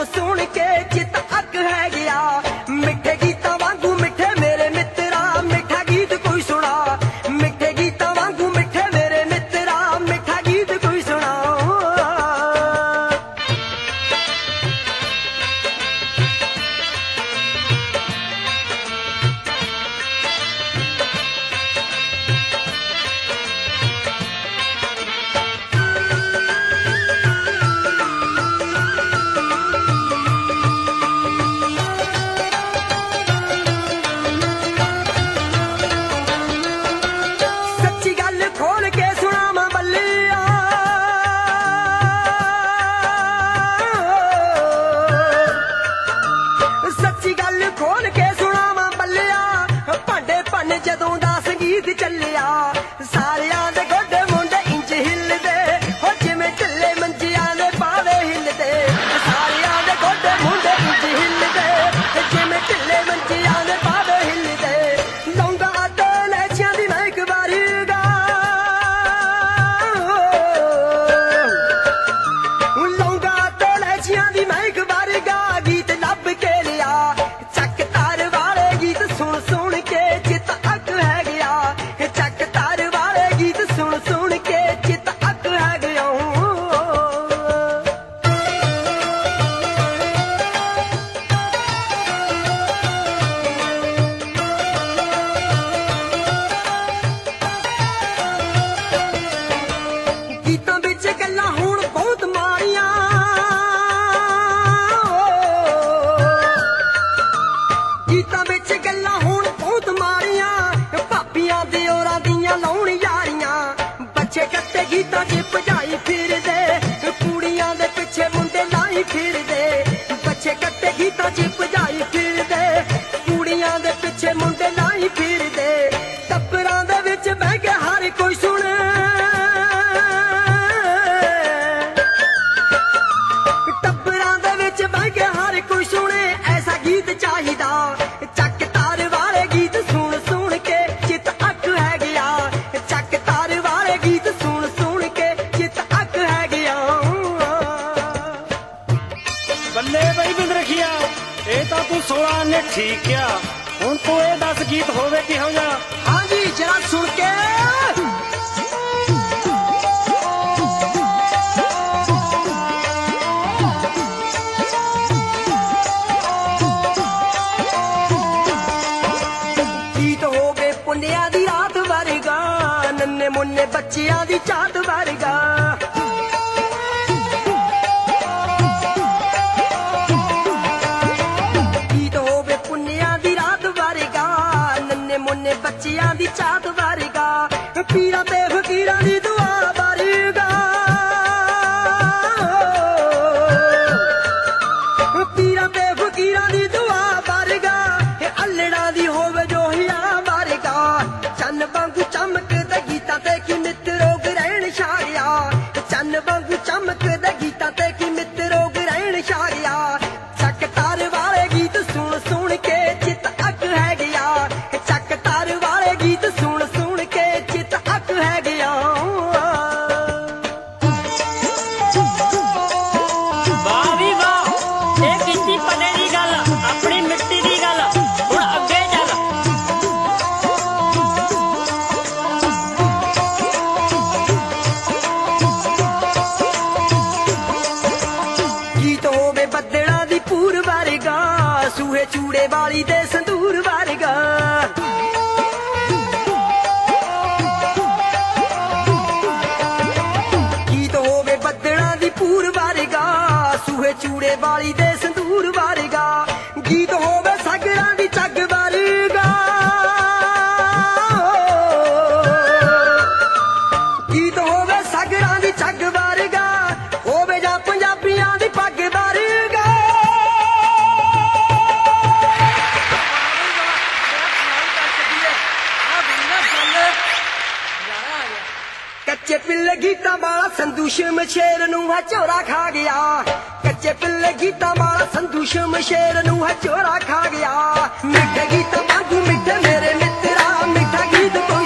सुन के चित अक है गया। मिठे गीतां वांगू मिठे मेरे मित्रा, मिठा गीत कोई सुना। मिठे गीतां वांगू मिठे मेरे मित्रा, मिठा गीत कोई सुना। जदों दा संगीत चलिया सारियां दे गोडे मुंडे इंज हिलदे, हो जिवें ढिल्ले मंजियां दे पावे हिलदे। सारियां दे गोडे मुंडे इंज हिलदे, जिवें ढिल्ले मंजियां दे पावे हिलदे। लौंगा ते लैचियां दी महक वारीगा, लौंगा ते लैचियां दी महक वारीगा। गीत लब के लिया चक तार वाले गीत सुन सुन के चित अक है गया। चक तार वाले गीत सुन सुन के चित अक है गया। गीतां विच गल्लां हुण बहुत माड़ियां, गीतां विच गल्लां हुण बहुत माड़ियां। भाबियां दियोरां दियां लाउण यारियां, बच्चे कट्टे गीतां च भजाई फिरदे। कुड़ियां दे पिछे मुंडे लाई फिरदे, बच्चे कट्टे गीतां च भजाई फिरदे। कुड़ियां दे पिछे मुंडे लाई फिरदे। टब्बरां दे विच बह के हर कोई सुणे, टब्बरां दे विच बह के हर कोई सुणे। ऐसा गीत चाहिदा चक तार वाले गीत सुन सुन के चित अक है गया। चक तार वाले गीत सुन सुन के चित अक है गया। बल्ले बई बिंद रखिया, ये तो तू 16 ने ठीक किया। हुण तू ये 10 गीत होवे किहो जा। हाँ जी जरा सुन के। गीत हो गए पुन्निया दी रात वर्गा, नन्ने मुन्ने बच्चियां दी चात वर्गा। गीत हो गए पुन्निया दी रात वर्गा, नन्ने मुन्ने बच्चियां दी चात वर्गा। पीरां ते फकीरां दी दुआ वर्गा, पीरां ते फकीरां दी दुआ वर्गा। अल्लड़ां दी होवे जो हिया वर्गा। चन्न वांगू चमकदे गीतां ते की मित्रो ग्रहण छा गया। चन्न वांगू चमकदे गीतां ते की मित्रो ग्रहण छा गया। चक तार वाले गीत सुन सुन के चित अक है गया। चक तार वाले गीत सुन सुन के चित अक है गया। वाह भी वाह, ये कितनी पते दी गल, अपनी मिट्टी दी गल। हुण अगे चल। गीत होवे बदड़ा दी पूर वर्गा, सूहे चूड़े वाली दे संदूर वर्गा। गीत होवे बदड़ा दी पूर वर्गा, सूहे चूड़े वाली दे संदूर वर्गा। गीत होवे सगरां दी चग वर्गा, गीत होवे सगरां दी चग वर्गा। होवे जां पंजाबियां दी पग वर्गा। कच्चे पिल्ले गीतां वाला संधू शमशेर नूं है चोरा खा गया। कच्चे पिल्ले गीतां वाला संधू शमशेर नूं है चोरा खा गया। मिठे गीतां वांगू मिठे मेरे मित्रा, मिठा गीत कोई